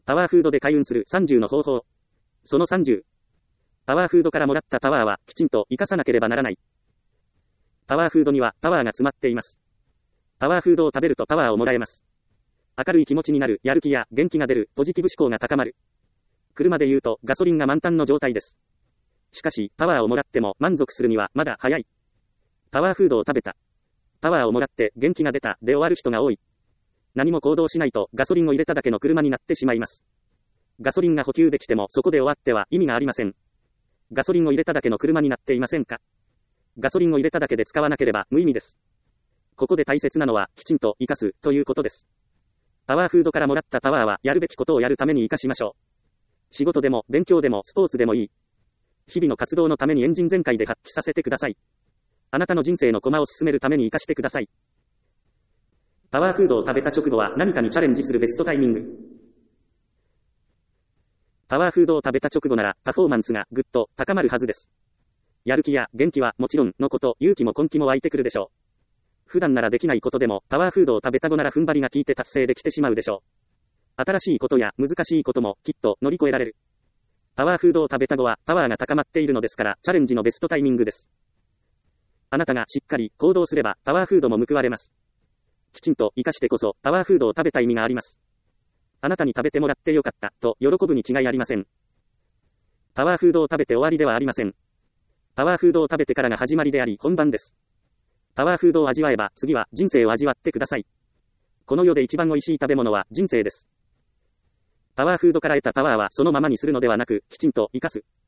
タワーフードで開運する30の方法。その30。タワーフードからもらったパワーはきちんと活かさなければならない。タワーフードにはパワーが詰まっています。タワーフードを食べるとパワーをもらえます。明るい気持ちになる、やる気や元気が出る、ポジティブ思考が高まる。車で言うとガソリンが満タンの状態です。しかし、パワーをもらっても満足するにはまだ早い。タワーフードを食べた。パワーをもらって元気が出たで終わる人が多い。何も行動しないとガソリンを入れただけの車になってしまいます。ガソリンが補給できてもそこで終わっては意味がありません。ガソリンを入れただけの車になっていませんか？ガソリンを入れただけで使わなければ無意味です。ここで大切なのはきちんと活かすということです。タワーフードからもらったパワーはやるべきことをやるために活かしましょう。仕事でも勉強でもスポーツでもいい。日々の活動のためにエンジン全開で発揮させてください。あなたの人生の駒を進めるために活かしてください。タワーフードを食べた直後は何かにチャレンジするベストタイミング。タワーフードを食べた直後ならパフォーマンスがぐっと高まるはずです。やる気や元気はもちろんのこと、勇気も根気も湧いてくるでしょう。普段ならできないことでもタワーフードを食べた後なら踏ん張りが効いて達成できてしまうでしょう。新しいことや難しいこともきっと乗り越えられる。タワーフードを食べた後はパワーが高まっているのですからチャレンジのベストタイミングです。あなたがしっかり行動すればタワーフードも報われます。きちんと活かしてこそタワーフードを食べた意味があります。あなたに食べてもらってよかったと喜ぶに違いありません。タワーフードを食べて終わりではありません。タワーフードを食べてからが始まりであり本番です。タワーフードを味わえば次は人生を味わってください。この世で一番美味しい食べ物は人生です。タワーフードから得たパワーはそのままにするのではなくきちんと活かす。